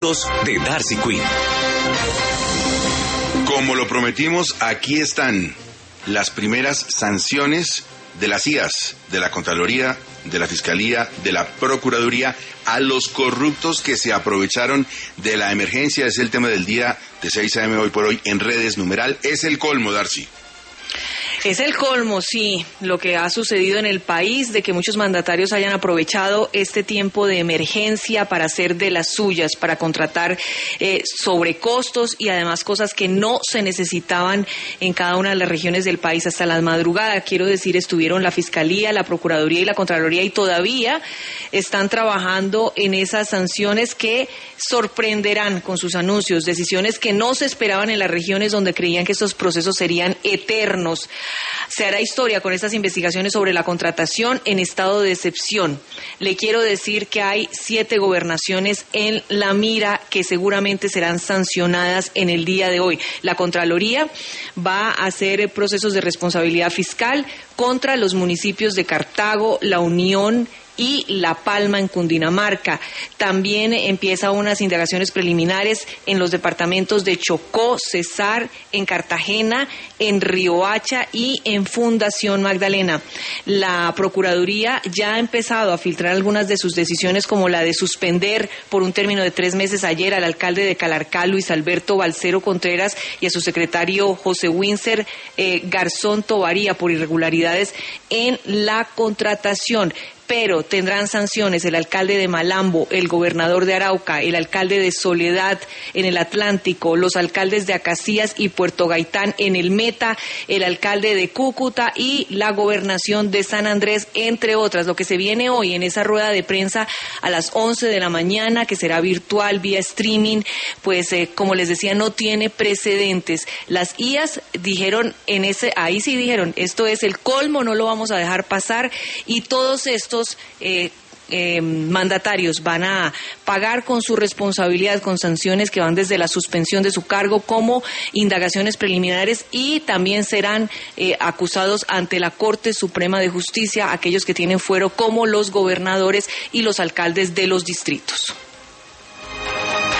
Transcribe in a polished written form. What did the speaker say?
de Darcy Quinn. Como lo prometimos, aquí están las primeras sanciones de las IAS, de la Contraloría, de la Fiscalía, de la Procuraduría, a los corruptos que se aprovecharon de la emergencia. Es el tema del día de 6 a.m. hoy por hoy en redes. Numeral es el colmo, Darcy. Es el colmo, sí, lo que ha sucedido en el país, de que muchos mandatarios hayan aprovechado este tiempo de emergencia para hacer de las suyas, para contratar sobrecostos y además cosas que no se necesitaban en cada una de las regiones del país hasta la madrugada. Quiero decir, estuvieron la Fiscalía, la Procuraduría y la Contraloría y todavía están trabajando en esas sanciones que sorprenderán con sus anuncios, decisiones que no se esperaban en las regiones donde creían que estos procesos serían eternos. Se hará historia con estas investigaciones sobre la contratación en estado de excepción. Le quiero decir que hay 7 gobernaciones en la mira que seguramente serán sancionadas en el día de hoy. La Contraloría va a hacer procesos de responsabilidad fiscal contra los municipios de Cartago, La Unión y La Palma en Cundinamarca. También empieza unas indagaciones preliminares en los departamentos de Chocó, Cesar, en Cartagena, en Riohacha y en Fundación Magdalena. La Procuraduría ya ha empezado a filtrar algunas de sus decisiones, como la de suspender por un término de 3 meses ayer al alcalde de Calarcá, Luis Alberto Balcero Contreras, y a su secretario José Wincer Garzón Tovaría por irregularidades en la contratación. Pero tendrán sanciones el alcalde de Malambo, el gobernador de Arauca, el alcalde de Soledad en el Atlántico, los alcaldes de Acacías y Puerto Gaitán en el Meta, el alcalde de Cúcuta y la gobernación de San Andrés, entre otras. Lo que se viene hoy en esa rueda de prensa a las 11 de la mañana, que será virtual, vía streaming, pues como les decía, no tiene precedentes. Las IAS dijeron ahí sí dijeron, esto es el colmo, no lo vamos a dejar pasar, y todos estos mandatarios van a pagar con su responsabilidad, con sanciones que van desde la suspensión de su cargo como indagaciones preliminares, y también serán acusados ante la Corte Suprema de Justicia aquellos que tienen fuero, como los gobernadores y los alcaldes de los distritos.